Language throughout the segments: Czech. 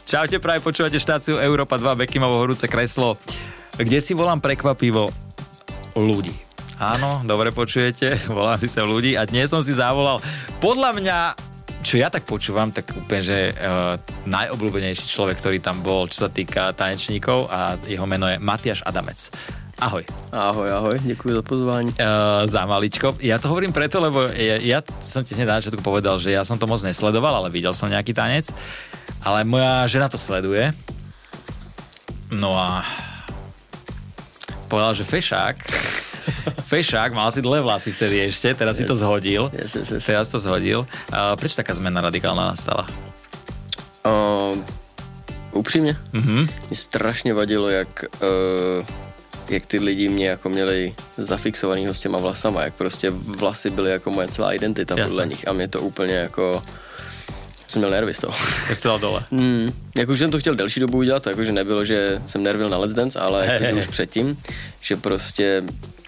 Čaute, práve počúvate štáciu Európa 2, Bekimovo horúce kreslo, kde si volám prekvapivo ľudí. Áno, dobre počujete, volám si sem ľudí a dnes som si zavolal, podľa mňa, čo ja tak počúvam, tak úplne, že najobľúbenejší človek, ktorý tam bol, čo sa týka tanečníkov a jeho meno je Matiáš Adamec. Ahoj. Ahoj, ďakujem za pozvanie. Za maličko. Ja to hovorím preto, lebo ja som ti hneď na začiatku povedal, že ja som to moc nesledoval, ale videl som nejaký tanec. Ale moja žena to sleduje. No a povedal, že fešák, mal si dlhé vlasy vtedy ešte, teraz si to zhodil. Yes. Teraz to zhodil. Prečo taká zmena radikálna nastala? Upřímně? Mě strašně vadilo, jak ty lidi mě jako měli zafixovanýho s těma vlasama, jak prostě vlasy byly jako moje celá identita podle nich a mě to úplně jako... Jsem měl nervy z toho. Jak jsi dal dole? Jak už jsem to chtěl delší dobu udělat, jakože nebylo, že jsem nervil na Let's Dance, ale jakože už předtím, že prostě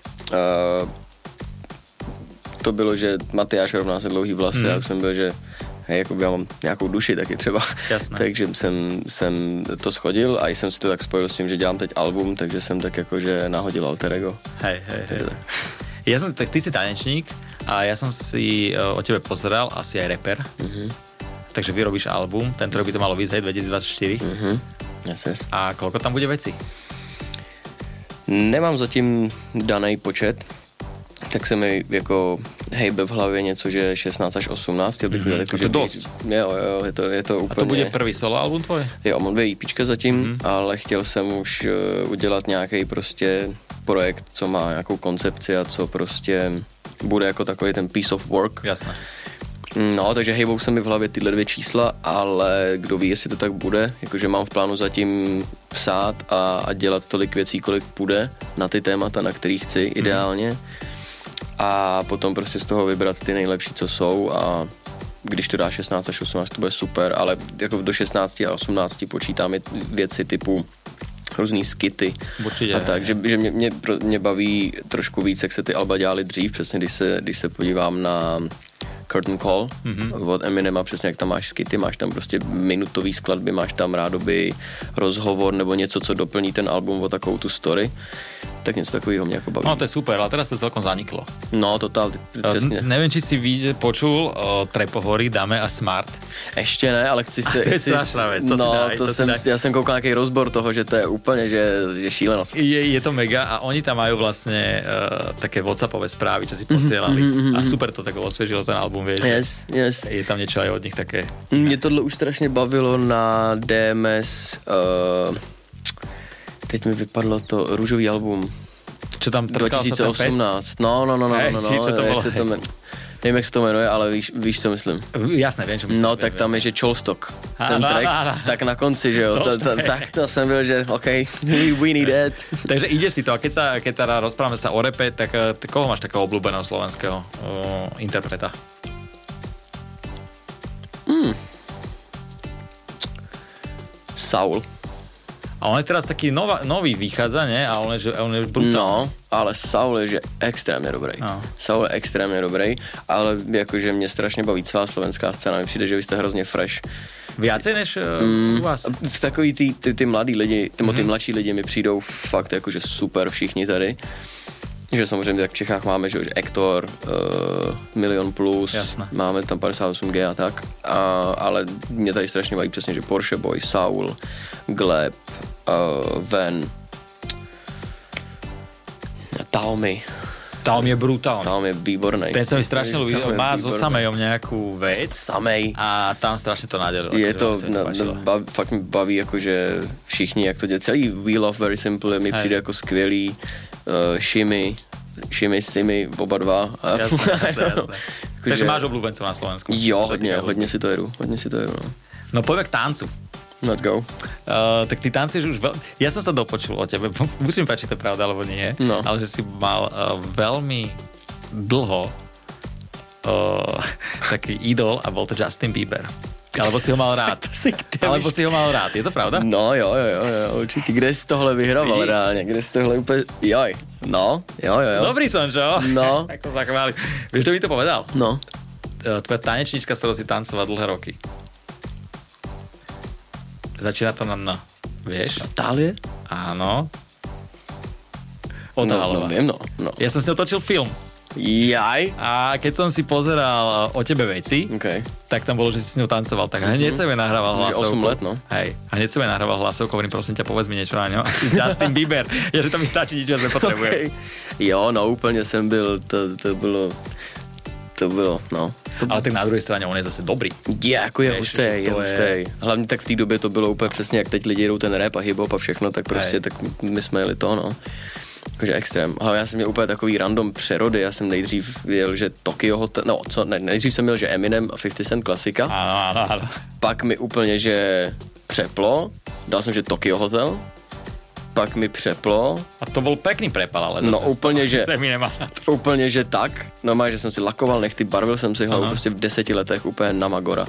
to bylo, že Matyáš rovná se dlouhý vlasy a už jsem byl, že hej, jako já mám nějakou duši taky třeba. Jasné. Takže jsem to schodil a jsem si to tak spojil s tím, že dělám teď album, takže jsem tak jakože nahodil alter ego. Hej. Tak ty si tanečník a ja som si o tebe pozeral, asi aj rapper. Takže vyrobíš album, tento rok by to malo vyjsť 2024. Yes. A koľko tam bude veci? Nemám zatím daný počet, tak se mi jako hejbe v hlavě něco, že 16 až 18. Bych udělal, to je dost. Jo, je to úplně... A to bude prvý solo album tvoj? Jo, mám 2 EPčka zatím, ale chtěl jsem už udělat nějaký prostě projekt, co má nějakou koncepci a co prostě bude jako takový ten piece of work. Jasné. No, takže hejbou se mi v hlavě tyhle 2 čísla, ale kdo ví, jestli to tak bude, jakože mám v plánu zatím psát a dělat tolik věcí, kolik půjde na ty témata, na který chci ideálně a potom prostě z toho vybrat ty nejlepší, co jsou a když to dá 16 až 18, to bude super, ale jako do 16 a 18 počítám věci typu různý skity. Určitě, a tak, že mě baví trošku víc, jak se ty alba dělaly dřív, přesně když se podívám na Curtain Call od Eminema, přesně jak tam máš skity, máš tam prostě minutový skladby, máš tam rádoby rozhovor nebo něco, co doplní ten album o takovou tu story, tak něco takového mě jako baví. No to je super, ale teraz to celkom zaniklo. No, totálně, přesně. Nevím, či si počul Trepohory, Dame a Smart. Ještě ne, ale chci se... To je strašná věc, to si daj. Já jsem koukal nějaký rozbor toho, že to je úplně, že šílenost. Je to mega a oni tam majú vlastne také WhatsAppové správy, čo si posielali. A super to tak osviežilo ten album, vieš. Yes. Je tam niečo aj od nich také. Mě tohle už strašně bavilo na DMS, teď mi vypadlo to růžový album. Čo tam 2018. No. Čo to bolo? Nevím, jak se to jmenuje, ale víš, co myslím. Jasné, vím, čo myslím. No, tak tam je, že Cholstock, ten track, tak na konci, že jo, tak to jsem byl, že OK, we need that. Takže ideš si to, a keď teda rozprávame sa o repe, tak koho máš takého obľúbeného slovenského interpreta? Saul. A on je teraz taký nový vychádza, ne? A on je brutálny. No, ale Saul je, že extrémně dobrý. No. Saul je extrémně dobrý, ale jakože mě strašně baví celá slovenská scéna. Mi přijde, že vy jste hrozně fresh. Viacej než u vás? Takový ty mladí lidi, ty mladší lidi mi přijdou fakt jakože super všichni tady. Že samozřejmě tak v Čechách máme, že Ektor, Milion Plus, jasne. Máme tam 58G a tak, ale mě tady strašně baví přesně, že Porsche Boy, Saul, Gleb, Ven, Taomi. Taomi je brutálny. Taomi je výborný. Ten sa mi strašne ľúbi, má so Samejom nejakú vec. Samej. A tam strašne to nadelil. Je to, fakt mi baví, jakože všichni, jak to dělá. Celý We Love Very Simple mi přijde jako skvělý. Shimmy, Simi, oba dva. Jasné. Takže máš obľúbencov na Slovensku. Jo, hodně si to jedu. No poďme k tancu. Let's go. Tak ty tancuješ už Ja som sa dopočul o tebe, musím páčiť, to je pravda, alebo nie, ale že si mal veľmi dlho taký idol a bol to Justin Bieber. Alebo si ho mal rád. Je to pravda? No jo, určitě. Kde jsi tohle vyhrával reálně? Kde jsi tohle úplně... Joj. No, jo. Dobrý som, čo? No. Ako zachváli. Vieš, kto mi to povedal? No. Tvoja tanečnička, s ktorou si tancoval dlhé roky. Začína to na N. Vieš? Natálie? Áno. Odhalová. No, viem, no. Ja som s ňou točil film. Jaj? A keď som si pozeral O tebe veci, tak tam bolo, že si s ňou tancoval. Tak hneď som jej nahrával hlasovku. 8 let, no. Hej. A hneď som jej nahrával hlasovku, hovorím, prosím ťa, povedz mi niečo na ňo. Justin Bieber. Ja, že to mi stačí, nič viac nepotrebujem. Jo, no úplně jsem byl, to bylo, no. Ale tak na druhé straně on je zase dobrý. Jako je hustý. Hlavně tak v té době to bylo úplně přesně, jak teď lidi jedou ten rap a hip-hop a všechno, tak prostě tak my jsme jeli to, no. Jakože extrém. Ale já jsem měl úplně takový random přerody, já jsem nejdřív jel, že Tokyo Hotel, nejdřív jsem měl, že Eminem a 50 Cent klasika. Ano. Pak mi úplně, že přeplo, dal jsem, že Tokyo Hotel, pak mi přeplo. A to byl pekný prepal, ale no úplně, že to. Úplně, že tak. Normálně, že jsem si lakoval nechty, barvil jsem si hlavu prostě v 10 letech úplně na Magora.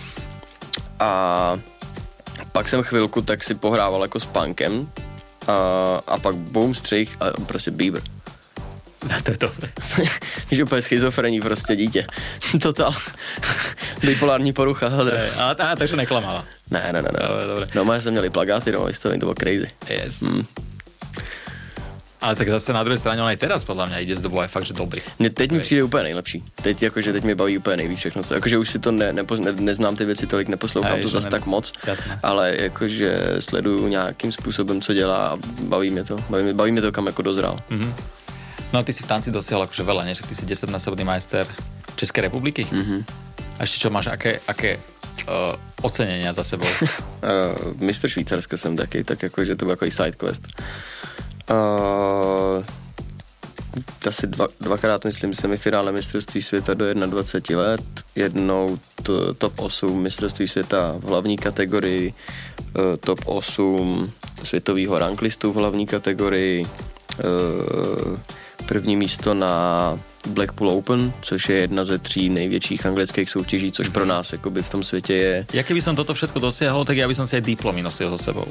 A pak jsem chvilku tak si pohrával jako s punkem a pak boom, střih a prostě Bieber. To je dobré. Víš, úplně schizofrení prostě dítě. Total. Bipolární porucha. Takže neklamala. Ne. Dobre. No, já jsem měli plagáty, no, to bylo crazy. Yes. Ale tak zase na druhé straně, on aj teraz podľa mňa ide z dobu aj fakt, že dobrý. Mně teď mi přijde úplně nejlepší. Teď mi baví úplně nejvíc všechno. Jakože už si to neznám ty věci tolik, neposlouchám to zase tak moc. Jasné. Ale jakože sleduju nějakým způsobem, co dělá a baví mě to. Baví mě to, kam jako dozrál. Mm-hmm. No a ty si v tanci dosiahol akože veľa, nie? Že ty si 10-násobný majster Českej republiky. Mm-hmm. A ešte čo máš, aké ocenenia za sebou? Mistr Švýcarska jsem taky, tak jakože to byl takový sidequest. Asi dvakrát, myslím, semifinále mistrovství světa do 21 let, jednou top 8 mistrovství světa v hlavní kategorii, top 8 světového ranglistu v hlavní kategorii, první místo na Blackpool Open, což je jedna ze 3 největších anglických soutěží, což pro nás jakoby v tom světě je... Ja keby som toto všetko dosiahol, tak ja by som si aj diplomy nosil so sebou.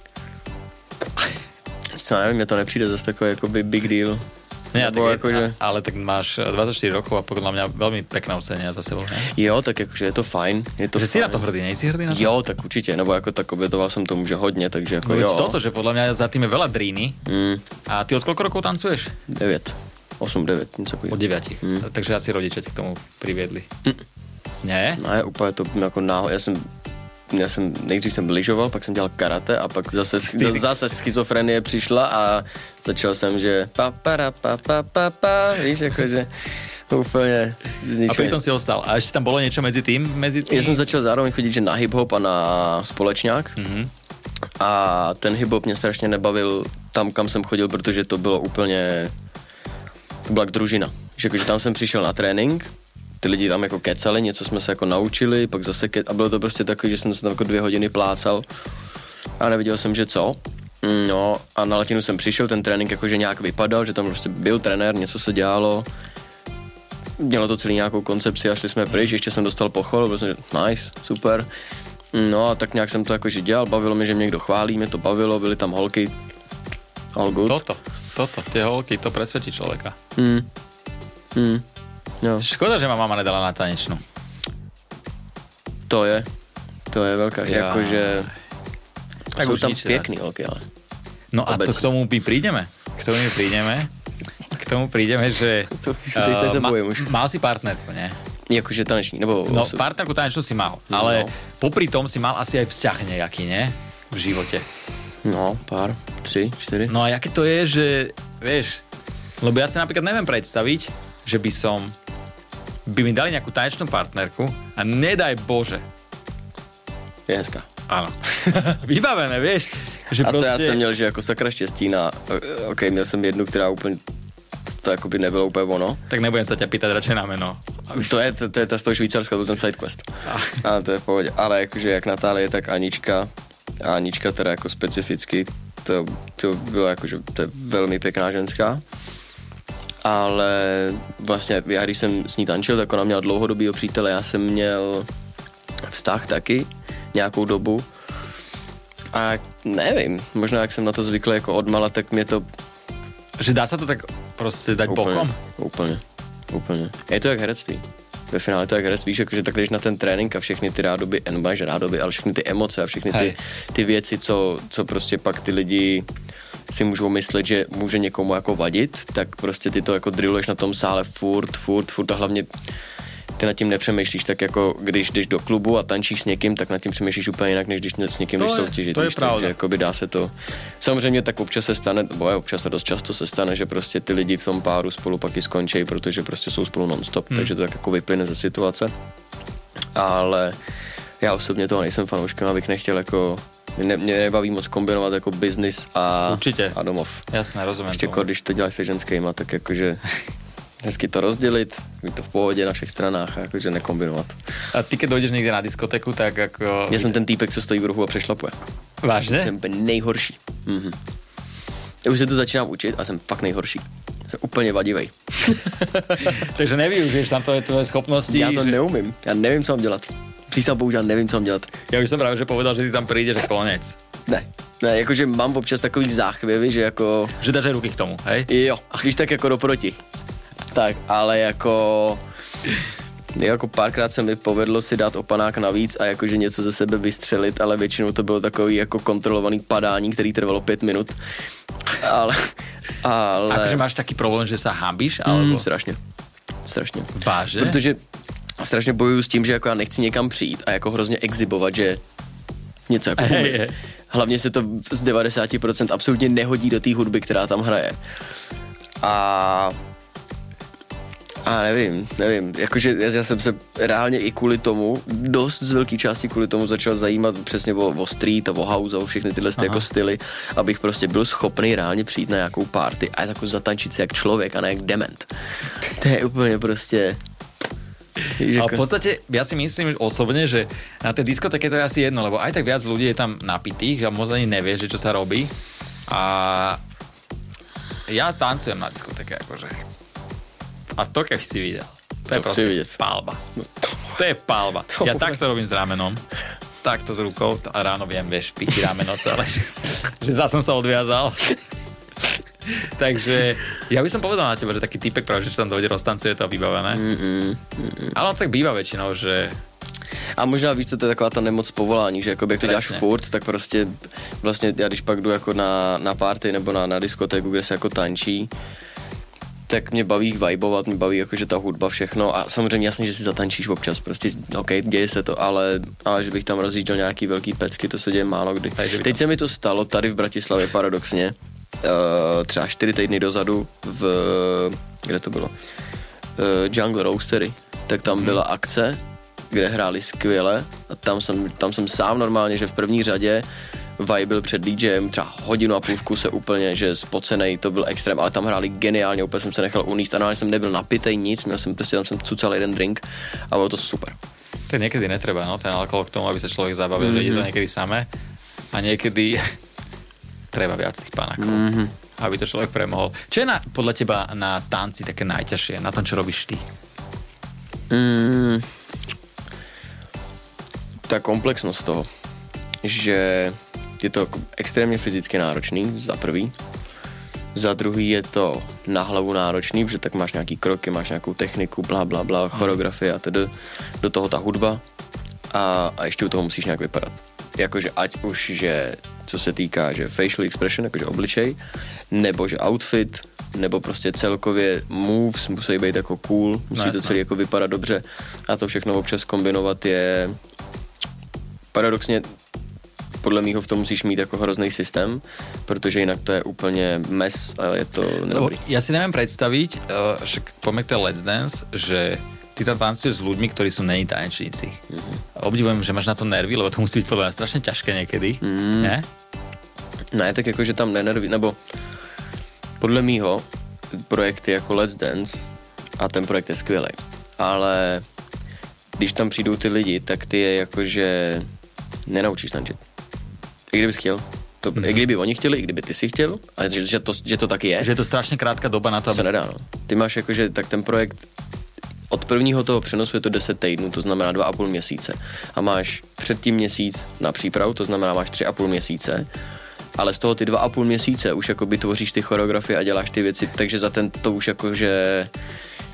Co nevím, mně to nepřijde zase takový jakoby big deal. Ne, tak ale tak máš 24 rokov a podľa mňa veľmi pekné ocenenia za sebou, ne? Jo, tak jakože je to fajn. Že si na to hrdý, nejsi hrdý na to? Jo, tak určitě, nebo jako tak obětoval jsem tomu, že hodně, takže jako jo. Toto, že podľa mňa za tým je veľa dríny. A ty od koľko rokov tancuješ? 8-9, něco takového. Od 9. Takže asi rodiče tě k tomu priviedli. Ne? Ne, úplně to jako já jsem nejdřív jsem lyžoval, pak jsem dělal karate a pak zase schizofrenie přišla a začal jsem, že víš, jakože úplně zničený. A pritom si ostal. A ještě tam bylo něco mezi tím? Já jsem začal zároveň chodit, že na hip-hop a na společňák. A ten hip-hop mě strašně nebavil tam, kam jsem chodil, protože to bylo úplně, to byla družina. Že tam jsem přišel na trénink, ty lidi tam jako kecali, něco jsme se jako naučili, pak zase a bylo to prostě takový, že jsem se tam jako 2 hodiny plácal a neviděl jsem, že co. No a na Latinu jsem přišel, ten trénink jakože nějak vypadal, že tam prostě byl trenér, něco se dělalo, dělalo to celý nějakou koncepci a šli jsme pryč, ještě jsem dostal pochvalu, byl jsem, že nice, super. No a tak nějak jsem to jakože dělal, bavilo mě, že mě někdo chválí, mě to bavilo, byly tam holky, all good. Toto, ty holky, to presvedčí člověka. No. Škoda, že ma mama nedala na tanečnú. To je veľká, jakože sú tam pěkný holky, ale. No a to k tomu prídeme. K tomu prídeme, že mal si partnerku, ne? Jakože taneční, nebo... No, partnerku tanečnú si mal, ale popri tom si mal asi aj vzťah nejaký, ne? V živote. No, pár, 3, 4. No a jaké to je, že, vieš, lebo ja si napríklad neviem predstaviť, že by mi dali nejakú tanečnú partnerku a nedaj Bože. Je hezká. Áno. Vybavené, vieš. Že a to prostě... já jsem měl, že jako sakra štěstí na... OK, měl jsem jednu, která úplně... To jako by nebylo úplně ono. Tak nebudem sa ťa pýtať radšej na meno. To je ta z toho Švýcarska, to ten sidequest. A to je v pohodě. Ale jakože jak Natálie, tak Anička. A Anička teda jako specificky, to bylo jakože, to je velmi pěkná ženská. Ale vlastně já, když jsem s ní tančil, tak ona měla dlouhodobýho přítele, já jsem měl vztah taky nějakou dobu a nevím, možná jak jsem na to zvyklý jako odmala, tak mě to... Že dá se to tak prostě dať úplně, bokom? Úplně. Je to jak herectví. ve finále to jak hres, víš, jakože tak jdeš na ten trénink a všechny ty rádoby, ale všechny ty emoce a všechny ty věci, co prostě pak ty lidi si můžou myslet, že může někomu jako vadit, tak prostě ty to jako drilluješ na tom sále furt a hlavně ty nad tím nepřemýšlíš, tak jako když jdeš do klubu a tančíš s někým, tak nad tím přemýšlíš úplně jinak, než když s někým jdeš soutěžit. To je pravda. Takže jakoby dá se to. Samozřejmě tak občas se stane, občas a dost často se stane, že prostě ty lidi v tom páru spolu pak i skončí, protože prostě jsou spolu non-stop, takže to tak jako vyplyne ze situace. Ale já osobně toho nejsem fanouškem, abych nechtěl jako mě nebaví moc kombinovat jako business a domov. Jasné, rozumím. Ještě když to děláš se ženskýma, tak jakože hezky to rozdělit, být to v pohodě na všech stranách a jakože nekombinovat. A ty, keď dojdeš někde na diskotéku, tak jako... Já jsem ten týpek, co stojí v rohu a přešlapuje. Vážně? Jsem nejhorší. Já už se to začínám učit a jsem fakt nejhorší. Jsem úplně vadivej. Takže nevyužiješ tam tvoje schopnosti. Já to neumím. Já nevím, co mám dělat. Přísám bohužel, nevím, co mám dělat. Já už jsem právě že povedal, že ty tam přijdeš a konec. Ne, jakože mám občas takový záchvěvy, že jako... Že dáš ruky k tomu, hej? Jo, když tak jako doproti. Tak, ale jako párkrát se mi povedlo si dát opanák navíc a jakože něco ze sebe vystřelit, ale většinou to bylo takový jako kontrolovaný padání, který trvalo 5 minut. Ale... Akože máš taký problém, že sa hambíš? Alebo... Strašně. Vážně? Protože strašně bojuju s tím, že jako já nechci někam přijít a jako hrozně exhibovat, že něco jako umím. Hlavně se to z 90% absolutně nehodí do té hudby, která tam hraje. A nevím, jakože já jsem se reálně i kvůli tomu, dost z velké části kvůli tomu začal zajímat přesně o street a o house a o všechny tyhle jako styly, abych prostě byl schopný reálně přijít na nějakou party a jako zatančit se jak člověk a ne jak dement. To je úplně prostě... A v podstate, ja si myslím osobne, že na tej diskotéke to je asi jedno, lebo aj tak viac ľudí je tam napitých a moc ani nevie, že čo sa robí. A ja tancujem na diskotéke, akože. A to keď si videl. To je proste palba. To je palba. Ja takto robím s ramenom. Takto s rukou. A ráno viem, vieš, piči rameno celé. Že zase som sa odviazal. Takže ja by som povedal na teba, že taký typek práve, že tam dojde, roztancuje to a vybavené. Ale on tak býva väčšinou, že... A možná víš, co to je taková ta nemoc povolání, že jakoby, jak to děláš furt, tak prostě vlastně já když pak jdu jako na party nebo na diskotéku, kde se jako tančí, tak mě baví vibovat, mě baví jakože ta hudba, všechno a samozřejmě jasně, že si zatančíš občas, prostě ok, děje se to, ale že bych tam rozjížděl nějaký velký pecky, to se děje málo kdy. Teď se mi to stalo tady v Bratislavě paradoxně, třeba 4 týdny dozadu kde to bylo? Jungle Roastery, tak tam byla akce, kde hráli skvěle a tam jsem sám normálně, že v první řadě vibil před DJem třeba hodinu a půl v kuse úplně, že spocenej, to byl extrém, ale tam hráli geniálně, úplně jsem se nechal uníst a normálně jsem nebyl napitej nic, měl jsem prostě tam jsem cucal jeden drink a bylo to super. To niekedy netreba, no, ten alkohol k tomu, aby sa človek zabavil, že je to niekedy samé a niekedy treba viac tých panákov, aby to človek premohol. Čo je podľa teba na tanci také najťažšie, na tom, čo robíš ty? Ta komplexnost toho, že je to extrémně fyzicky náročný, za prvý. Za druhý je to na hlavu náročný, protože tak máš nějaký kroky, máš nějakou techniku, bla, bla, bla, choreografie a tedy do toho ta hudba a ještě u toho musíš nějak vypadat. Jakože ať už, že co se týká, že facial expression, jakože obličej, nebo že outfit, nebo prostě celkově moves musí být jako cool, musí to celý jako vypadat dobře a to všechno občas kombinovat je paradoxně podle mýho v tom musíš mít jako hrozný systém, protože jinak to je úplně mes a je to nedobrý. Ja si neviem predstaviť, však poďme k tej Let's Dance, že ty tam tancuješ s ľuďmi, ktorí sú není tanečníci. Obdivujem, že máš na to nervy, lebo to musí byť podľa mňa strašne ťažké niekedy, ne? Ne, tak jako, že tam nenervy, nebo podle mýho projekty jako Let's Dance a ten projekt je skvělý, ale když tam přijdou ty lidi, tak ty je jakože nenaučíš tančit. I kdybys chtěl. I kdyby oni chtěli, i kdyby ty si chtěl, a že to taky je. Že je to strašně krátká doba na to, aby... se nedá, no. Ty máš jakože, tak ten projekt od prvního toho přenosu je to 10 týdnů, to znamená 2,5 měsíce. A máš předtím měsíc na přípravu, to znamená máš 3,5 měsíce. Ale z toho ty 2,5 měsíce už jakoby tvoříš ty choreografie a děláš ty věci, takže za ten to už jakože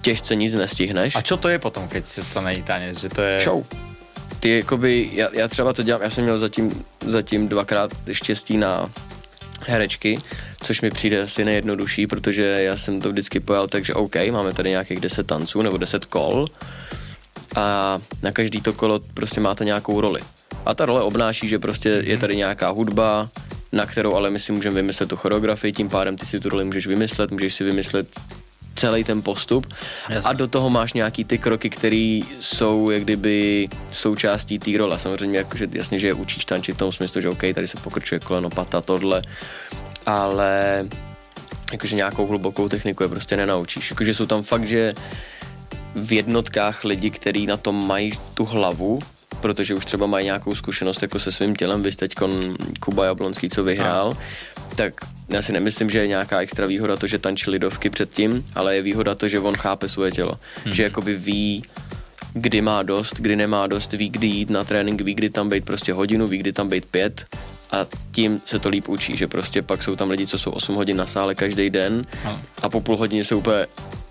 těžce nic nestihneš. A čo to je potom, keď to není tanec? Že to je... Show. Ty jakoby, já třeba to dělám, já jsem měl zatím 2krát štěstí na herečky, což mi přijde asi nejjednodušší, protože já jsem to vždycky pojal tak, že OK, máme tady nějakých 10 tanců nebo 10 kol a na každý to kolo prostě máte nějakou roli. A ta role obnáší, že prostě je tady nějaká hudba, na kterou ale my si můžeme vymyslet tu choreografii, tím pádem ty si tu roli můžeš si vymyslet celý ten postup. Jasně. A do toho máš nějaký ty kroky, které jsou jak kdyby součástí té role. Samozřejmě jakože, jasně, že je učíš tančit v tom smyslu, že OK, tady se pokrčuje koleno, pata, tohle, ale jakože nějakou hlubokou techniku je prostě nenaučíš. Jakože jsou tam fakt, že v jednotkách lidi, kteří na tom mají tu hlavu, protože už třeba mají nějakou zkušenost jako se svým tělem, vy teďkon Kuba Jablonský, co vyhrál, tak já si nemyslím, že je nějaká extra výhoda to, že tančí lidovky předtím, ale je výhoda to, že on chápe svoje tělo. Že jakoby ví, kdy má dost, kdy nemá dost, ví, kdy jít na trénink, ví, kdy tam být prostě hodinu, ví, kdy tam být 5 a tím se to líp učí, že prostě pak jsou tam lidi, co jsou 8 hodin na sále každý den a po půl hodině jsou úplně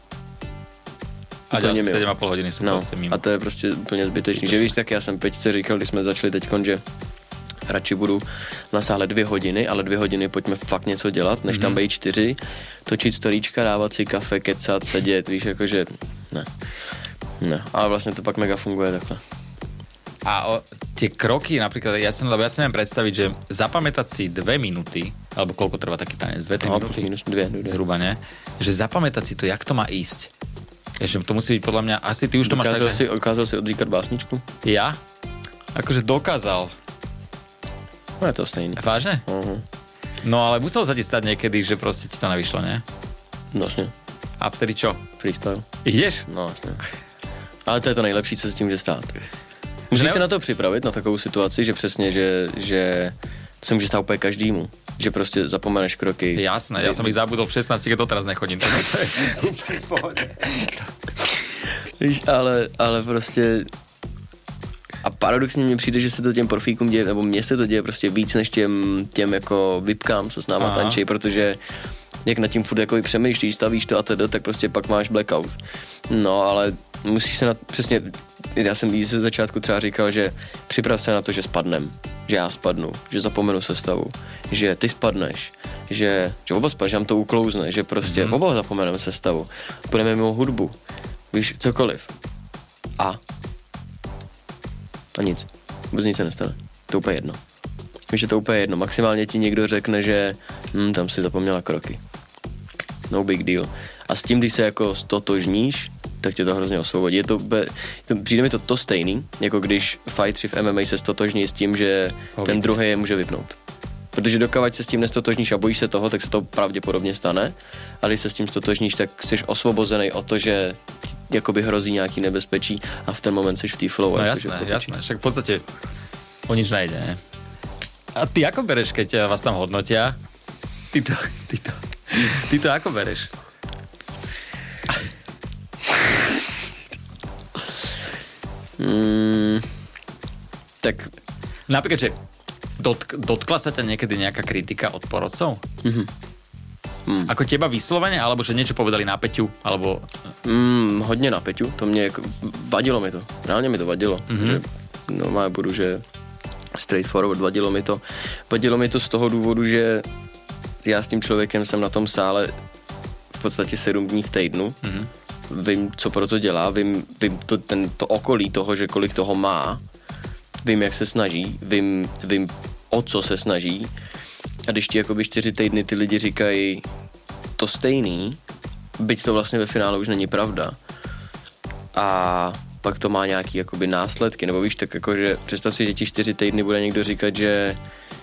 a 7,5 hodiny jsou prostě mimo. A to je prostě úplně zbytečný. Že víš, tak já jsem Peťce říkal, když jsme začali teďkon, že radši budu na sále 2 hodiny, ale 2 hodiny pojďme fakt něco dělat, než tam být 4, točit storíčka, dávat si kafe, kecat, sedět, víš, jakože ne. Ale vlastně to pak mega funguje takhle. A tie kroky, napríklad, ja si neviem predstaviť, že zapamätať si 2 minúty, alebo koľko trvá taký tanec, 2-3 minúty? Minus 2. Zhruba, ne? Že zapamätať si to, jak to má ísť. Že to musí byť podľa mňa, asi ty už to máš tak, že... Dokázal si odříkat básničku? Ja? Akože dokázal. No je to stejný. Vážne? No ale muselo sa ti stať niekedy, že proste ti to nevyšlo, ne? No jasně. A vtedy čo? Freestyle. Ideš? No jasně. Ale to je to nejlepší, co se tím může stát. Musíš se na to připravit, na takovou situaci, že přesně, že se může stát úplně každému. Že prostě zapomeneš kroky. Jasné, ja som ich zabudol v 16, keď doteraz nechodím. Víš, ale prostě a paradoxně mně přijde, že se to těm profíkům děje, nebo mně se to děje prostě víc než těm jako vypkám, co s náma tančí, protože jak nad tím furt jako přemýšlíš, stavíš to a teda, tak prostě pak máš blackout. No, ale musíš se přesně, já jsem jí ze začátku třeba říkal, že připrav se na to, že spadnem, že já spadnu, že zapomenu sestavu, že ty spadneš, že oba spadneš, že nám to uklouzne, že prostě oba zapomeneme sestavu, půjdeme mimo hudbu, víš, cokoliv. A nic. Vůbec nic se nestane. To je úplně jedno. Víš, je to úplně jedno. Maximálně ti někdo řekne, že tam si zapomněla kroky. No big deal. A s tím, když se jako stotožníš, tak tě to hrozně osvobodí. Přijde mi to stejný, jako když fightři v MMA se stotožní s tím, že ten druhý je může vypnout. Protože dokavať se s tím nestotožníš a bojíš se toho, tak se to pravděpodobně stane. A když se s tím stotožníš, tak jsi osvobozený o to, že jakoby hrozí nějaký nebezpečí a v ten moment jsi v té flow. No jasné. Však v podstate o nič nejde, ne? A ty ako bereš, keď vás tam hodnotia? Ty to ako bereš? Tak napríklad, že dotkla sa ťa niekedy nejaká kritika od porodcov? Ako teba vyslovene, alebo že niečo povedali na Peťu, alebo... Hodně na Peťu, to mě vadilo mi to, reálně mi to vadilo, že normálně budu, že straightforward, vadilo mi to z toho důvodu, že já s tím člověkem jsem na tom sále v podstatě 7 dní v týdnu, vím, co pro to dělá, vím to okolí toho, že kolik toho má, vím, jak se snaží, vím o co se snaží a když ti jakoby 4 týdny ty lidi říkají to stejný, byť to vlastně ve finále už není pravda a pak to má nějaký jakoby následky, nebo víš, tak jakože představ si, že ti 4 týdny bude někdo říkat, že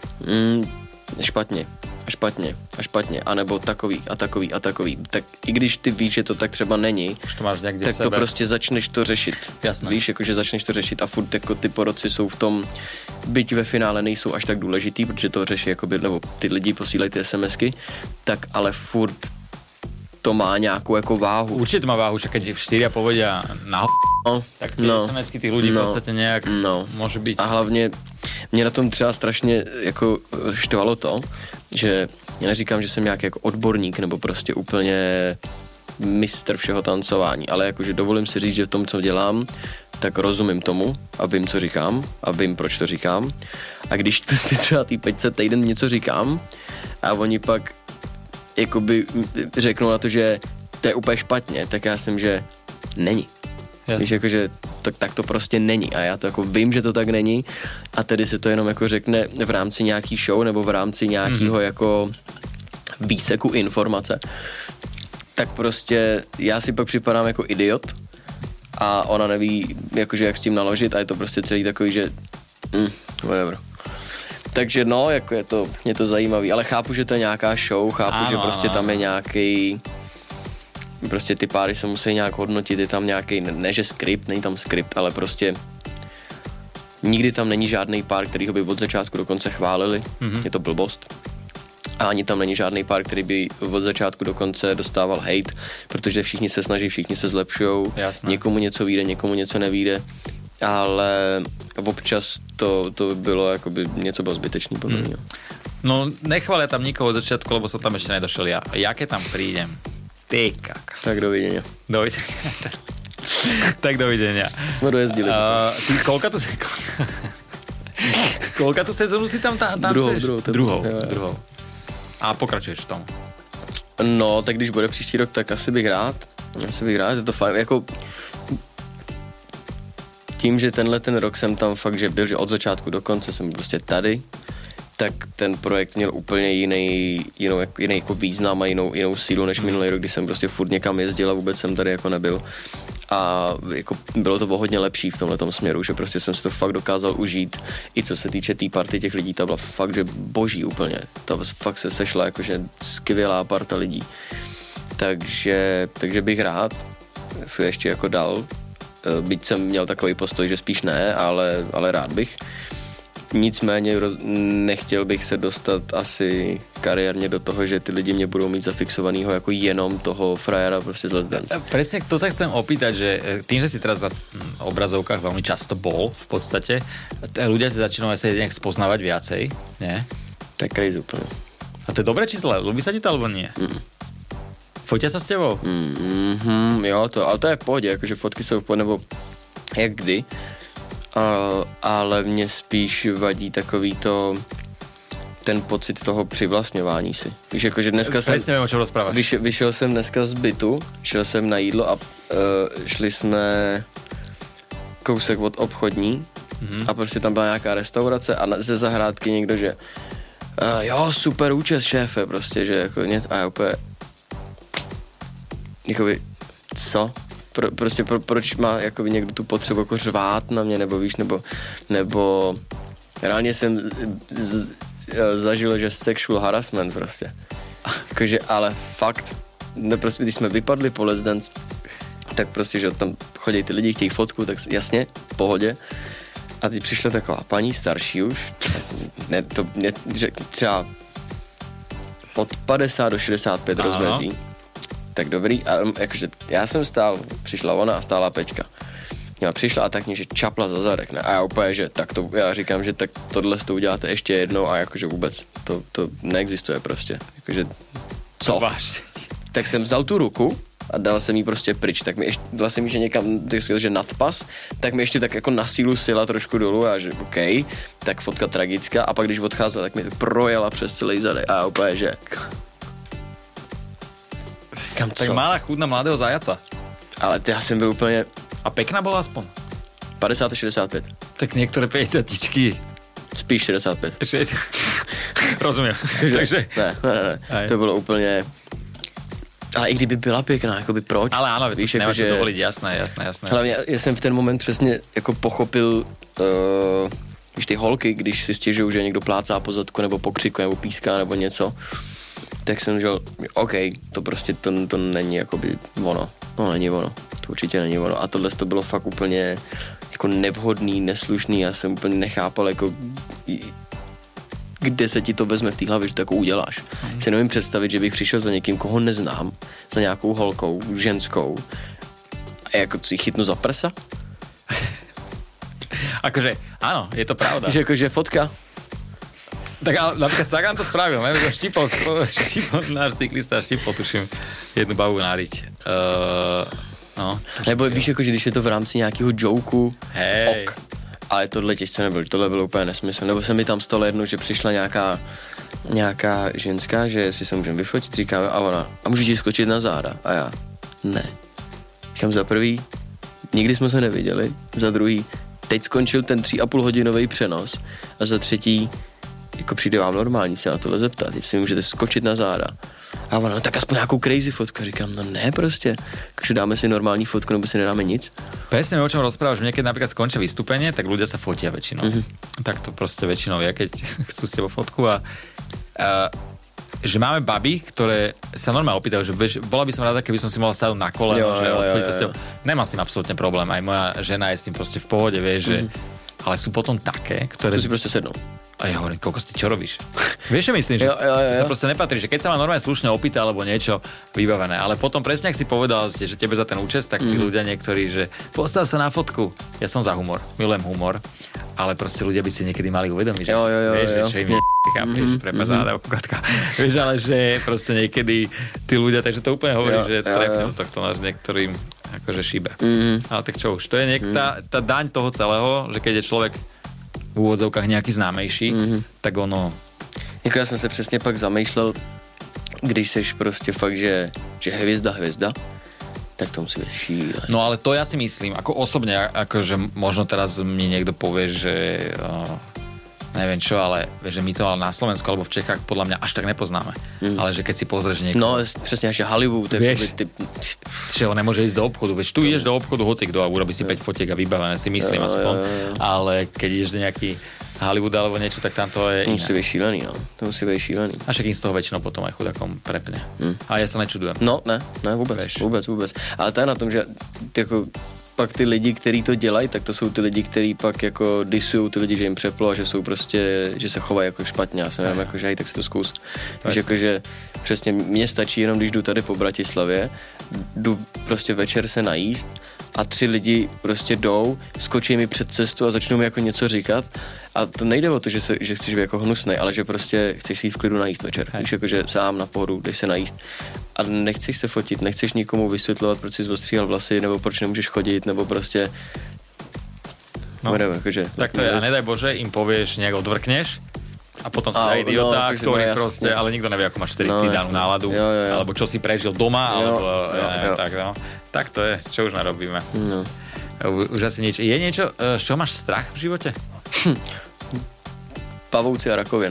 špatně, anebo takový, tak i když ty víš, že to tak třeba není, to máš tak to prostě začneš to řešit. Jasné. Víš, jakože začneš to řešit a furt jako ty porodci jsou v tom, byť ve finále nejsou až tak důležitý, protože to řeší jakoby, nebo ty lidi posílají ty SMSky, tak ale furt to má nějakou jako váhu. Určite to má váhu, však keď 4 povedia na tak tie SMS-ky tých ľudí v podstate nejak môže byť. A hlavně mě na tom třeba strašně jako štvalo to, že já neříkám, že jsem nějaký jako odborník nebo prostě úplně mistr všeho tancování, ale jakože dovolím si říct, že v tom, co dělám, tak rozumím tomu a vím, co říkám a vím, proč to říkám. A když prostě třeba tý 500 týden něco říkám a oni pak jakoby řeknou na to, že to je úplně špatně, tak já jsem, že není. Víš, jakože tak to prostě není a já to jako vím, že to tak není a tedy se to jenom jako řekne v rámci nějaký show nebo v rámci nějakého jako výseku informace, tak prostě já si pak připadám jako idiot a ona neví, jakože jak s tím naložit a je to prostě celý takový, že whatever. Takže no, jako je to zajímavý, ale chápu, že to je nějaká show, chápu, že prostě tam je nějaký, prostě ty páry se musí nějak hodnotit, je tam nějaký, ne že skript, není tam skript, ale prostě nikdy tam není žádný pár, který ho by od začátku do konce chválili, je to blbost. A ani tam není žádný pár, který by od začátku do konce dostával hate, protože všichni se snaží, všichni se zlepšujou, někomu něco vyjde, někomu něco nevyjde, ale občas to bylo, jakoby něco bylo zbytečný podle mě. No nechvália tam nikoho od začiatku, lebo som tam ešte nedošel ja. Ja keď tam prídem, ty kakas. Tak dovidenia. Tak dovidenia. Sme dojezdili. Koľka tu sezónu si tam tancuješ? Druhou. A pokračuješ v tom? No, tak když bude příští rok, tak asi bych rád, je to fajn, jako tím, že tenhle ten rok jsem tam fakt, že byl, že od začátku do konce jsem prostě tady, tak ten projekt měl úplně jiný jako význam a jinou sílu než minulý rok, kdy jsem prostě furt někam jezdil a vůbec jsem tady jako nebyl. A jako bylo to o hodně lepší v tomhletom směru, že prostě jsem si to fakt dokázal užít. I co se týče té party těch lidí, ta byla fakt, že boží úplně. Ta fakt se sešla jakože skvělá parta lidí. Takže bych rád ještě jako dal. Byť jsem měl takový postoj, že spíš ne, ale rád bych. Nicméně nechtěl bych se dostat asi kariérně do toho, že ty lidi mě budou mít zafixovanýho jako jenom toho frajera prostě z Let's Dance. Presne to sa chcem opýtať, že tým, že si teraz na obrazovkách veľmi často bol v podstate, ľudia si začínajú sa nejak spoznávať viacej, nie? To je crazy úplne. A to je dobré či zlé? Ľubí sa ti to alebo nie? Fotia sa s tebou? Jo, ale to je v pohodě, jakože fotky jsou v pohodě, nebo jak kdy. Ale mě spíš vadí takový ten pocit toho přivlastňování si. Víš, jakože dneska jsem... Presne viem, o čom rozprávaš. Vyšel jsem dneska z bytu, šel jsem na jídlo a šli jsme kousek od obchodní a prostě tam byla nějaká restaurace a ze zahrádky někdo, že jo, super účest, šéfe, prostě, že jako a já úplně jakoby, co? Proč má jakoby někdo tu potřebu jako řvát na mě, nebo víš, nebo reálně jsem zažil, že sexual harassment prostě. Jakože, ale fakt, prostě, když jsme vypadli po Let's Dance, tak prostě, že tam chodí ty lidi, chtějí fotku, tak jasně, v pohodě. A teď přišla taková paní starší už, třeba od 50 do 65 rozmezí. Tak dobrý, a jakože já jsem stál, přišla ona a stála Peťka. A přišla a tak mě, že čapla za zadek, ne? A já úplně, že tak to, já říkám, že tak tohle to uděláte ještě jednou a jakože vůbec, to neexistuje prostě. Jakože, co? Tak jsem vzal tu ruku a dal jsem jí prostě pryč, tak mi ještě, dal jsem jí, že někam, že nadpas, tak mi ještě tak jako na sílu sila trošku dolů a že OK, tak fotka tragická a pak když odcházela, tak mi projela přes celý zadek a já úplně, že... Kam tak malá chudná mladého zajaca. Ale já jsem byl úplně... A pekná bola aspoň? 50 a 65. Tak niektoré 50-tičky. Spíš 65. Rozumím. Takže... Ne. To bylo úplně... Ale i kdyby byla pěkná, jakoby proč? Ale áno, víš, to si nemáš dovoliť, jasné. Hlavně já jsem v ten moment přesně jako pochopil, víš, ty holky, když si stěžují, že někdo plácá po zadku, nebo pokřikuje, nebo píská, nebo něco, tak jsem říkal, OK, to prostě to není jakoby ono. To není ono. To určitě není ono. A tohle to bylo fakt úplně jako nevhodný, neslušný. Já jsem úplně nechápal, jako kde se ti to vezme v té hlavě, že to jako uděláš. Si nevím představit, že bych přišel za někým, koho neznám, za nějakou holkou, ženskou a jako si chytnu za prsa. Akože, áno, je to pravda. Že akože fotka. Tak ale napríklad Sagan to spravil, ne? Štipol, náš cyklista Štipol, tuším, jednu bavu náriť. No. Nebo víš, jakože když je to v rámci nějakého joku, Hej. ok. Ale tohle těžce nebylo, tohle bylo úplně nesmysl. Nebo se mi tam stalo jednou, že přišla nějaká ženská, že si se můžeme vyfotit, říkáme, a ona, a můžu ti skočit na záda? A já, ne. Říkám, za prvý, nikdy jsme se neviděli, za druhý, teď skončil ten 3,5 hodinový přenos a za třetí, jako přijde vám normální se na tohle zeptat, jestli můžete skočit na záda. A ona, no tak aspoň nějakou crazy fotku. Říkám, no ne prostě, takže dáme si normální fotku, nebo si nedáme nic. Presne o čom rozprávaš, mne keď napríklad skončia vystúpenie, tak ľudia sa fotia väčšinou. Tak to proste väčšinou je, keď chcú s tebou fotku a že máme baby, ktoré sa normálne opýtajú, že bola by som rada, keby som si mohla sadnúť na koleno, že odchodiť sa s tebou. Nemám s tým absolútne problém, aj moja žena je s tým proste v pohode, vieš, že ale sú potom také, ktoré... To si proste sednú. A ja hovorím, koľko ty čo robíš? Vieš, čo myslím, že to sa proste nepatrí, že keď sa ma normálne slušne opýta alebo niečo vybavené, ale potom presne, ak si povedal, že tebe za ten účest, tak tí ľudia niektorí, že postav sa na fotku. Ja som za humor, milujem humor, ale proste ľudia by si niekedy mali uvedomiť, že vieš, že im chápeš, prepáč za nádavku, Katka. Vieš, ale že proste niekedy tí ľudia, takže to úplne hovorí, že trefne tohto náš niektorým akože šíbe. Ale tak čo už, to je tá daň toho celého, že keď je človek v úvodzovkách nějaký známejší, tak ono... Jako já jsem se přesně pak zamýšlel, když seš prostě fakt, že hvězda, tak to musí být šílené. No ale to ja si myslím, ako osobne, akože možno teraz mi niekto povie, že neviem čo, ale že my to ale na Slovensku alebo v Čechách podľa mňa až tak nepoznáme. Ale že keď si pozrieš niekoho... No, přesně až Hollywood. Vieš, že on nemôže ísť do obchodu. Veď tu ideš do obchodu hocikdo a urobí si 5 fotiek a vybavené, si myslím aspoň. Ale keď ideš do nejaký Hollywood alebo niečo, tak tam to je iné. Musí být šílený, no. To musí být šílený. A však im z toho väčšinou potom aj chudakom prepne. A ja sa nečudujem. No, ne, vůbec. Ale to je na tom, že jako pak ty lidi, kteří to dělají, tak to jsou ty lidi, kteří pak jako disují ty lidi, že jim přeplo a že jsou prostě, že se chovají jako špatně. Já jsem nevím, jako, že hej, tak si to zkus. Takže jakože přesně mně stačí jenom, když jdu tady po Bratislavě, jdu prostě večer se najíst a 3 lidi prostě jdou, skočí mi před cestu a začnou mi jako něco říkat. A to nejde o to, že chceš být jako hnusnej, ale že prostě chceš si jít v klidu najíst večer. Víš, jakože sám na pohodu, jdeš se najíst. A nechceš se fotit, nechceš nikomu vysvětlovat, proč jsi zostříhal vlasy, nebo proč nemůžeš chodit, nebo prostě... No, jakože, tak to je, a nedaj Bože, im povieš, nejak odvrkneš a potom si dá idiota, ktorý proste, ale nikto nevie, ako máš vtedy ty danú náladu, alebo čo si prežil doma, alebo tak, no. Tak to je, čo už narobíme. No. Už asi nič. Je niečo, z čoho máš strach v živote? Pavouci a rakovina.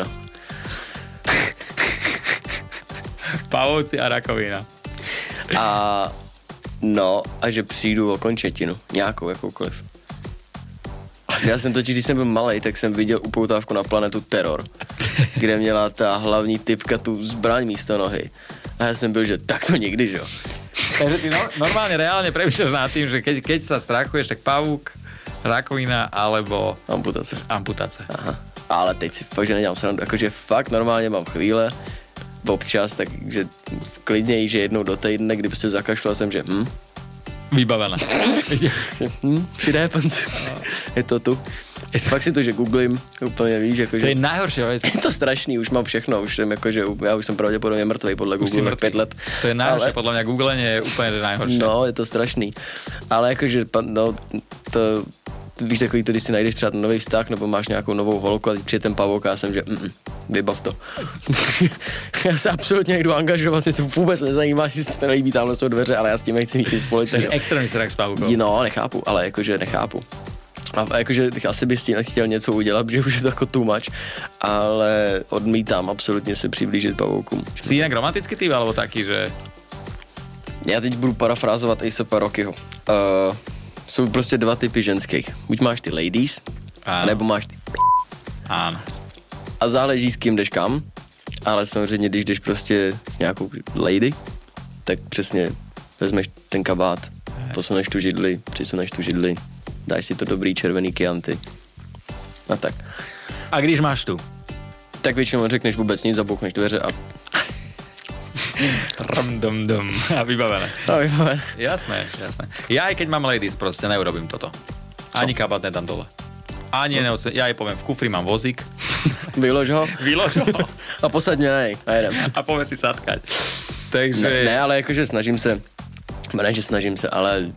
Pavouci a rakovina. A že přijdu o končetinu. Nějakou, jakoukoliv. Já jsem totiž, když jsem byl malej, tak jsem viděl upoutávku na planetu Terror, kde měla ta hlavní typka tu zbraň místo nohy. A já jsem byl, že tak to nikdy, že jo. Takže ty normálne, reálne premýšľaš nad tým, že keď sa strachuješ, tak pavúk, rakovina alebo... Amputace. Aha. Ale teď si fakt, že nedělám srandu. Jakože fakt normálně mám chvíle, občas, takže klidněji, že jednou do týdne, kdyby se zakašlal jsem, že Vybavené. Shit happens. Je to tu. Fakt si to, že googlím, úplně víš, jakože... To je najhoršia vec. Je to strašný, už mám všechno, už jsem jakože, já už jsem pravděpodobně mrtvej podle Google 5 let. To je najhoršie, podľa mňa googlenie je úplne najhoršie. No, je to strašný. Ale jakože, no, to... Víš, takový to, když si najdeš třeba nový vztah, nebo máš nějakou novou holku a teď přijde ten pavouk a já jsem, že vybav to. Já se absolutně nejdu angažovat, mě to vůbec nezajímá, jestli se to nelíbí, tamhle jsou dveře, ale já s tím nechci mít ty společně. Takže extrémní strach s pavoukou. No, nechápu, ale jakože nechápu. A jakože asi bys tím chtěl něco udělat, že už je to jako too much, ale odmítám absolutně se přiblížit pavoukům. Jsi jinak romantický typ, alebo taky, že... Já teď budu parafrázovat A$APa Rockyho. Jsou prostě 2 typy ženských. Buď máš ty ladies, nebo máš ty Áno. A záleží, s kým jdeš kam, ale samozřejmě, když jdeš prostě s nějakou lady, tak přesně vezmeš ten kabát, posuneš tu židli, přisuneš tu židli, dáš si to dobrý červený Chianti. A tak. A když máš tu? Tak většinou řekneš vůbec nic, zabouchneš dveře a... Rom-dom-dom. A vybavené. Jasné. Ja aj keď mám ladies, proste neurobím toto. Ani kabát nedám dole. Ja jej poviem, v kufri mám vozík. Vylož ho vylož ho a posaď mě na něj a jedem. a poďme si sadkať. Takže... Ne, ale jakože snažím se, ale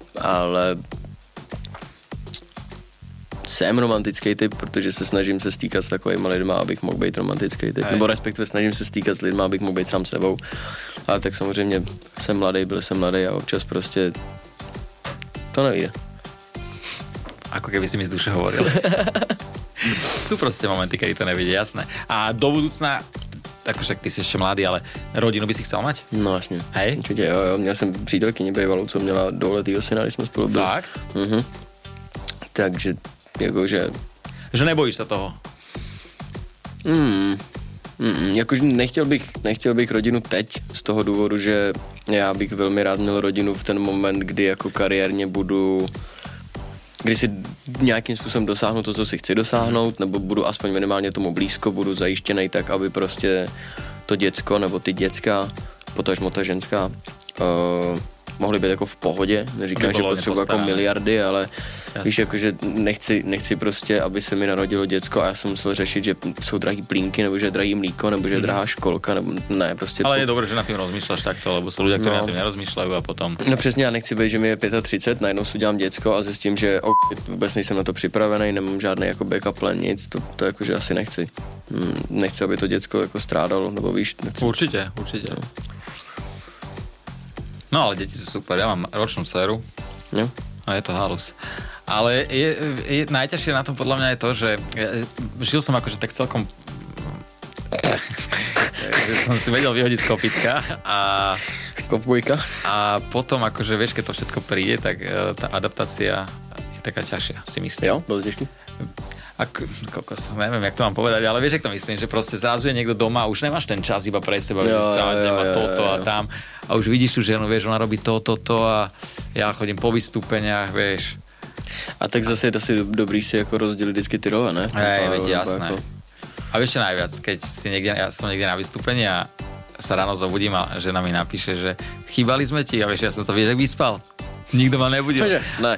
jsem romantický typ, protože se snažím se stýkat s takovýma lidma, abych mohl být romantický typ. Nebo respektive snažím se stýkat s lidma, abych mohl být sám sebou. Ale tak samozřejmě byl jsem mladý a občas prostě to nevíde. Ako keby si mi z duše hovoril. Sú proste momenty, kedy to nevidie, jasné. A do budúcna, tak však ty si ešte mladý, ale rodinu by si chcel mať? No jasně. Hej? Určitě, jo. Měl jsem přítelkyni bývalou, co měla dvouletýho syna, když jsme spolu byli. Fakt? Takže, jakože... Že nebojíš sa toho? Jakože nechtěl bych rodinu teď z toho důvodu, že já bych velmi rád měl rodinu v ten moment, kdy jako kariérně kdy si nějakým způsobem dosáhnu to, co si chci dosáhnout, nebo budu aspoň minimálně tomu blízko, budu zajištěnej tak, aby prostě to děcko nebo ty děcka, potažmo ta ženská, mohly být jako v pohodě. Neříkám, že potřebuji jako miliardy, ale víš, jakože nechci prostě, aby se mi narodilo děcko a já jsem musel řešit, že jsou drahý plínky, nebo že je drahý mlíko, nebo že je drahá školka, nebo ne, prostě. Ale je dobré, že nad tým rozmýšľaš takto, lebo jsou ľudia, kteří nad tým nerozmýšľají a potom. No přesně, já nechci být, že mi je 35, najednou si udělám děcko a zjistím, že vůbec nejsem na to připravený, nemám žádný jako backup plan, nic, to jakože asi nechci. Nechci, aby to děcko jako strádalo, nebo víš, nechci. Určitě. No ale deti sú super, ja mám ročnú dceru. Jo. No je to halus. Ale je najťažšie na tom podľa mňa je to, že žil som akože tak celkom že som si vedel vyhodiť z kopytka Kovbojka. A potom akože vieš, keď to všetko príde, tak tá adaptácia je taká ťažšia, si myslím. Jo, bolo ťažké? Kokos, neviem, jak to mám povedať, ale vieš, jak to myslím, že proste zrazu je niekto doma a už nemáš ten čas iba pre seba, že sadnem a toto a tam a už vidíš tú ženu, vieš, ona robí to a ja chodím po vystúpeniach, vieš. A tak zase je asi dobrý si jako rozdělit vždycky ty role, ne? Veď jasné. Jako... A vieš čo najviac, keď ja som niekde na vystúpení a sa ráno zobudím a žena mi napíše, že chýbali sme ti a vieš, ja som sa vieš, jak vyspal. Nikto ma nebudil. Ne.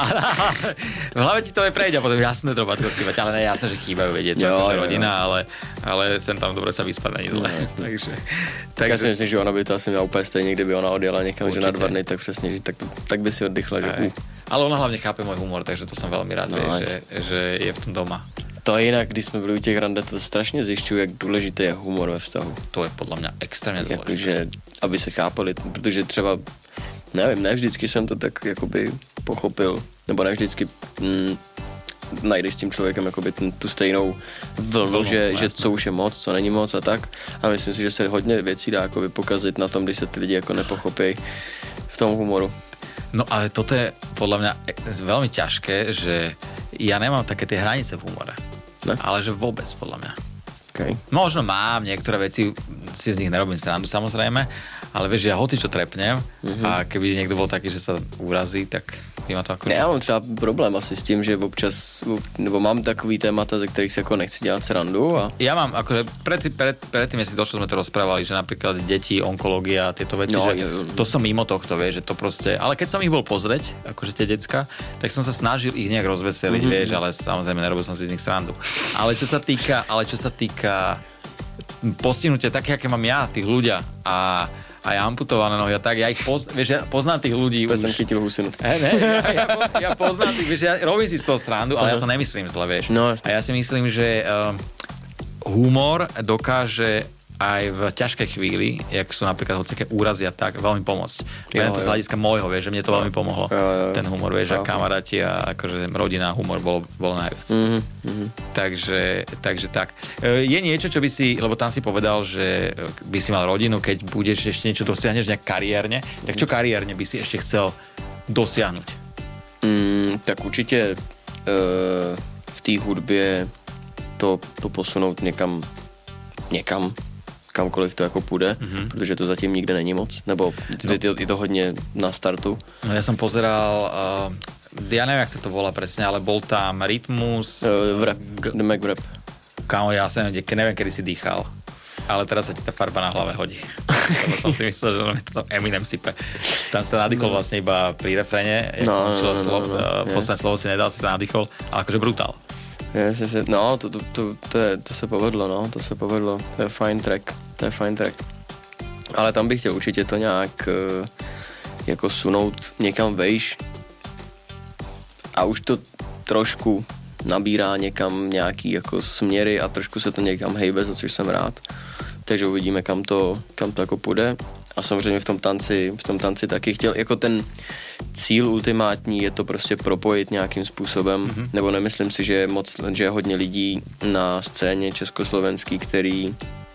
V hlave ti to je prejde a potom jasné to batko chýbať, ale ne, jasné, že chýbajú vedieť, to je rodina, ale sem tam dobre sa vyspať není zle. Takže já si myslím, že ona by to asi měla úplně stejně, kdyby ona odjela někam, že na 2 dny, tak přesně, že tak by si oddychla. Že... Ale ona hlavně chápe môj humor, takže to som veľmi rád, že je v tom doma. To je jinak, když jsme byli u těch rande, to strašně zjišťuju, jak důležitý je humor ve vztahu. To je podle mě extrémně důležité. Jakože, aby se chápali, protože třeba, nevím, ne vždycky jsem to tak jakoby pochopil, nebo ne vždycky najdeš s tím člověkem jakoby tu stejnou vlnu, že co už je moc, co není moc a tak. A myslím si, že se hodně věcí dá jakoby pokazit na tom, když se ty lidi jako nepochopí v tom humoru. No ale toto je podľa mňa veľmi ťažké, že ja nemám také tie hranice v humore. Ne? Ale že vôbec, podľa mňa. Okay. Možno mám, niektoré veci si z nich nerobím srandu, samozrejme, ale vieš, ja hoci čo trepnem a keby niekto bol taký, že sa urazí, tak by ma to ako... Já mám třeba problém asi s tím, že občas, nebo mám takový témata, ze kterých si jako nechci dělat srandu a... Ja mám, akože predtým, si došlo, sme to rozprávali, že napríklad deti, onkológia a tieto veci, to som mimo tohto, vieš, že to proste... Ale keď som ich bol pozrieť, akože tie decka, tak som sa snažil ich nejak rozveseliť, vieš, ale samozrejme nerobil som si z nich srandu. Ale čo sa týka postihnutia také, aké mám ja, tých ľudia a aj amputované nohy a tak, ja ich poznám tých ľudí. To som chytil husinu. Ja poznám tých, vieš, ja robím si z toho srandu, ale ja to nemyslím zle, vieš. No, a ja si myslím, že humor dokáže aj v ťažkej chvíli, jak sú napríklad hociaké úrazy a tak, veľmi pomôcť. Viem to z hľadiska môjho, vieš, že mne to veľmi pomohlo. Ten humor, vieš, a kamaráti a akože rodina, humor bolo najviac. Takže tak. Je niečo, čo by si, lebo tam si povedal, že by si mal rodinu, keď budeš ešte niečo dosiahneš nejak kariérne, tak čo kariérne by si ešte chcel dosiahnuť? Tak určitě v té hudbě to posunout někam, kamkoliv to jako půjde, protože to zatím nikde není moc, nebo je to hodně na startu. No ja som pozeral, ja neviem, jak sa to volá presne, ale bol tam Rytmus... The Mac Rap. Kámo, ja sa neviem, kedy si dýchal, ale teraz sa ti tá farba na hlave hodí. Lebo som si myslel, že mi to Eminem sype. Tam sa nadýchol vlastne iba pri refréne, posledné slovo si nedal, si sa nadýchol, ale akože brutál. No, to se povedlo, no, to se povedlo. To je fajn track. Ale tam bych chtěl určitě to nějak jako sunout někam vejš a už to trošku nabírá někam nějaký jako směry a trošku se to někam hejbe, za což jsem rád. Takže uvidíme, kam to jako půjde. A samozřejmě v tom tanci taky chtěl, jako ten cíl ultimátní je to prostě propojit nějakým způsobem, nebo nemyslím si, že je hodně lidí na scéně československý, který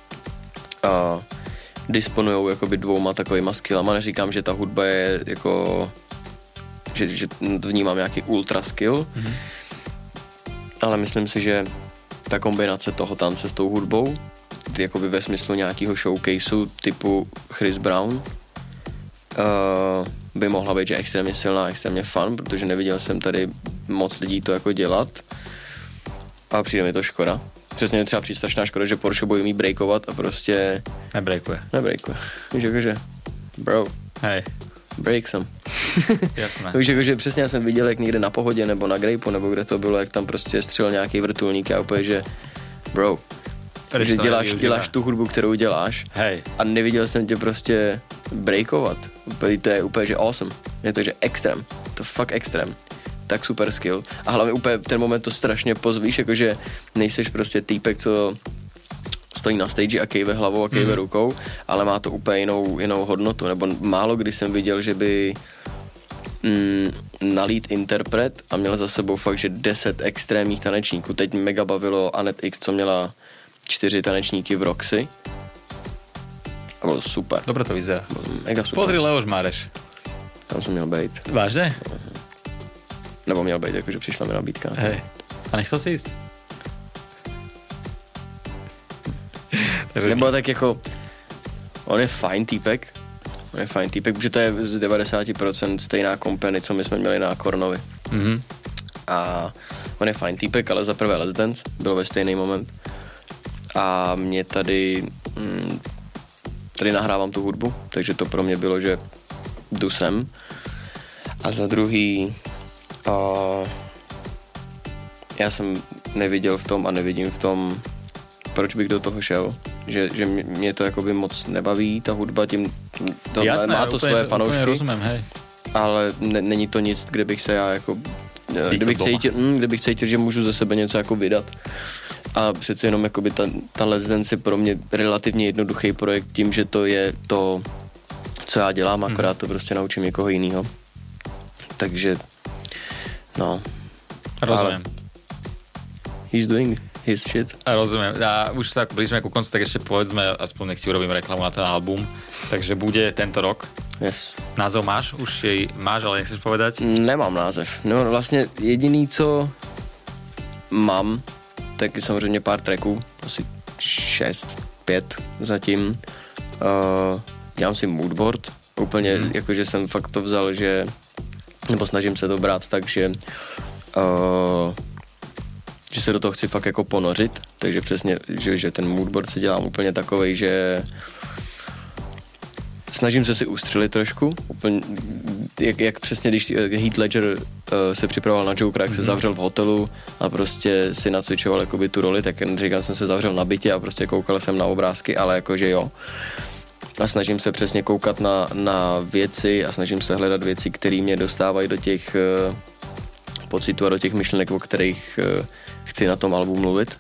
disponujou jakoby 2 takovýma skillama. Neříkám, že ta hudba je jako, že vnímám nějaký ultra skill, ale myslím si, že ta kombinace toho tance s tou hudbou, jakoby ve smyslu nějakého showcaseu typu Chris Brown, by mohla být, že extrémně silná, extrémně fun, protože neviděl jsem tady moc lidí to jako dělat a přijde mi to škoda. Přesně mi třeba přijde strašná škoda, že Porsche bude umí breakovat a prostě Nebreakuje. Víš, jakože bro, hej, break some. Jasné. Víš, jakože přesně já jsem viděl, jak někde na Pohodě nebo na Grapeu, nebo kde to bylo, jak tam prostě střel nějaký vrtulník a úplně, že bro, že děláš tu hudbu, kterou děláš. Hej. A neviděl jsem tě prostě breakovat. To je úplně, že awesome. Je to, že extrém. To fakt extrém. Tak super skill. A hlavně úplně v ten moment to strašně pozvíš, jakože nejseš prostě týpek, co stojí na stage a kejve hlavou a kejve rukou, ale má to úplně jinou hodnotu. Nebo málo kdy jsem viděl, že by na lead interpret a měl za sebou fakt, že 10 extrémních tanečníků. Teď mega bavilo Anet X, co měla 4 tanečníky v Roxy. A bylo super. Dobre to vyzerá. Mega super. Pozri, Leoš Máreš. Tam jsem měl bejt. Vážne? Nebo měl bejt, jakože přišla mi nabídka. Hej. A nechcel si ísť? Nebo tak jako, on je fajn týpek, protože to je z 90% stejná company, co my jsme měli na Kornovi. A on je fajn týpek, ale za prvé Let's Dance, bylo ve stejný moment. A mě tady nahrávám tu hudbu, takže to pro mě bylo, že jdu sem. A za druhý, já jsem neviděl v tom a nevidím v tom, proč bych do toho šel. Že mě to jakoby moc nebaví, ta hudba tím, jasné, má to úplně, svoje fanoušky, rozumím, hej. ale není to nic, kde bych se já jako, kdybych cítil, že můžu ze sebe něco jako vydat. A přece jenom jakoby ta Let's Dance je pro mě relativně jednoduchý projekt tím, že to je to, co já dělám, akorát to prostě naučím někoho jinýho. Takže, no. Rozumiem. He's doing his shit. Rozumiem. A už sa blížime ku koncu, tak ešte povedzme, aspoň nech ti urobím reklamu na ten album. Takže bude tento rok. Yes. Názov máš? Už jej máš, ale nechceš povedať? Nemám název. No vlastně jediný, co mám, tak je samozřejmě pár tracků, asi 6, 5 zatím. Dělám si moodboard, úplně jakože jsem fakt to vzal, že nebo snažím se to brát tak, že se do toho chci fakt jako ponořit, takže přesně, že ten moodboard si dělám úplně takovej, že snažím se si ustřelit trošku, úplně, jak přesně, když Heath Ledger se připravoval na Jokera, jak se zavřel v hotelu a prostě si nacvičoval jakoby tu roli, tak říkám, jsem se zavřel na bytě a prostě koukal jsem na obrázky, ale jakože jo. A snažím se přesně koukat na věci a snažím se hledat věci, které mě dostávají do těch pocitů a do těch myšlenek, o kterých chci na tom albu mluvit.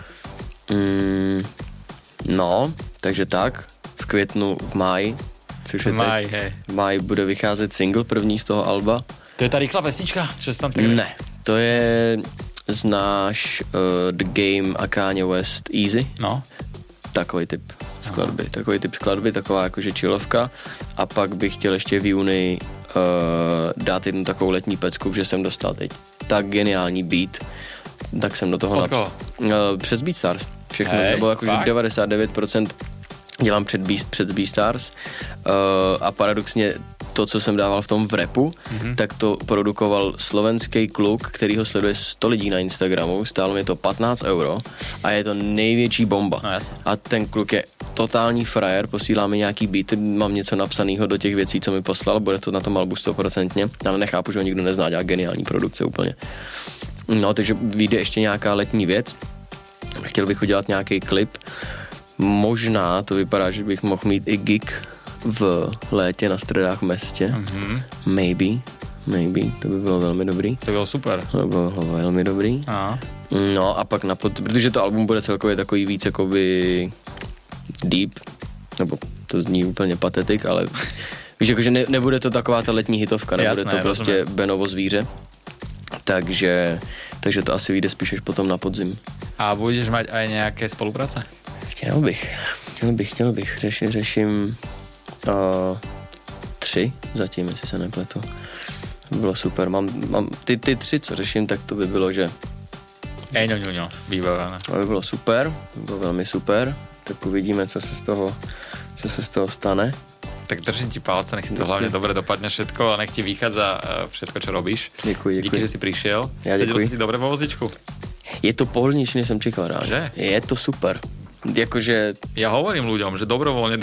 No, takže tak. V květnu, v máji, což je teď. V máji bude vycházet single první z toho alba. To je ta rychlá pesnička? Čo tam tak ne, to je znáš The Game a Kanye West Easy? No. Takový typ skladby, taková jakože chillovka. A pak bych chtěl ještě v júni dát jednu takovou letní pecku, že jsem dostal teď tak geniální beat, tak jsem do toho napsal. Přes BeatStars všechno, nebo jakože 99% dělám před BeatStars a paradoxně to, co jsem dával v tom v rapu, tak to produkoval slovenský kluk, který ho sleduje 100 lidí na Instagramu, stálo mi to 15 € a je to největší bomba. No, jasně. A ten kluk je totální frajer, posílá mi nějaký beaty, mám něco napsaného do těch věcí, co mi poslal, bude to na tom albu 100%, ale nechápu, že ho nikdo nezná, dělá geniální produkce úplně. No, takže vyjde ještě nějaká letní věc. Chtěl bych udělat nějaký klip. Možná to vypadá, že bych mohl mít i gig v létě na Středách v městě. Maybe, to by bylo velmi dobrý. To by bylo super. To by bylo velmi dobrý. Aha. No a pak protože to album bude celkově takový víc jakoby deep, nebo to zní úplně patetik, ale víš, jakože nebude to taková ta letní hitovka, nebude jasné, to prostě rozumím. Benovo zvíře. Takže to asi vyjde spíš až potom na podzim. A budeš mať aj nejaké spolupráce? Chtěl bych. Řeším 3 zatím, jestli se nepletu. To by bylo super. Mám ty 3, co řeším, tak to by bylo, že Eňoňuňo, výbavené. To by bylo super, to by bylo velmi super. Tak uvidíme, co se z toho stane. Tak držím ti palce, nech si to hlavne dobre dopadne všetko a nech ti vychádza všetko, čo robíš. Děkuji. Díky, že si prišiel. Ja sedel si ti dobre vo vozičku? Je to pohodlnější, než jsem čekal rád. Že? Je to super. Jakože... Ja hovorím ľuďom, že dobrovoľne...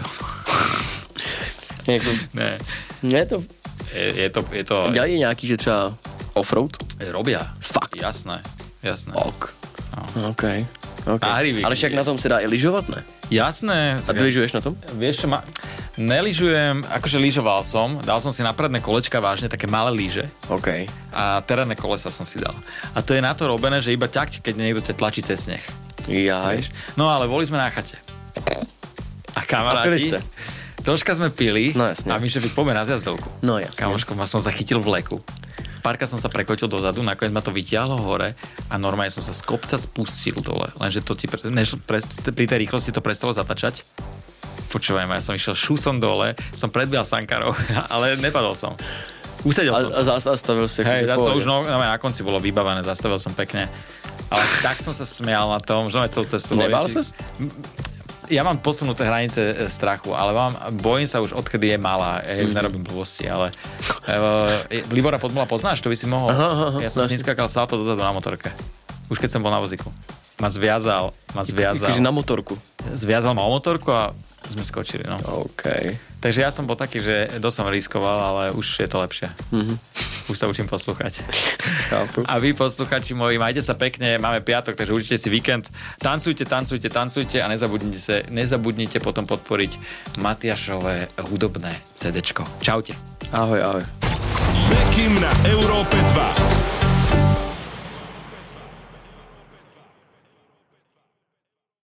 Ne. Je to... Je to... Dělají nějaký, že třeba offroad? Robia. Fakt? Jasné. Ok. No. Okay. Ale však na tom se dá i lyžovat, ne? Jasné. A ty lyžuješ na tom? Vieš čo, nelyžujem, akože lyžoval som, dal som si na predné kolečka vážne, také malé lyže. OK. A terénne kolesa som si dal. A to je na to robené, že iba ťak, keď niekto ťa tlačí cez sneh. Jaj. No ale boli sme na chate. A kamaráti, troška sme pili. No jasne. A my, že poďme na zjazdovku. No jasne. Kamoško, ma som zachytil v leku. Párkrát som sa prekotil dozadu, nakoniec ma to vytiahlo hore a normálne som sa z kopca spustil dole. Lenže to ti pri tej rýchlosti to prestalo zatačať. Počúvaj ma, ja som išiel šusom dole, som predbial sankarov, ale nepadol som. Usedel som. A zastavil si. Hej, zastavil už na konci bolo vybavené, zastavil som pekne. Ale tak som sa smial na tom, že celú cestu. Nebál sa? Ja mám posunuté hranice strachu, ale bojím sa už odkedy je malá. Ja už nerobím blbosti, ale Libora Podmula poznáš? To by si mohol. Aha, ja som s ním skákal salto dozadu na motorke. Už keď som bol na vozíku. Ma zviazal. Takže na motorku. Zviazal ma o motorku a sme skočili, no. OK. Takže ja som bol taký, že dosť som riskoval, ale už je to lepšie. Už sa učím poslúchať. Chápu. A vy, posluchači moji, majte sa pekne, máme piatok, takže užite si víkend. Tancujte a nezabudnite potom podporiť Matiašové hudobné CDčko. Čaute. Ahoj. Bekim na Európe 2.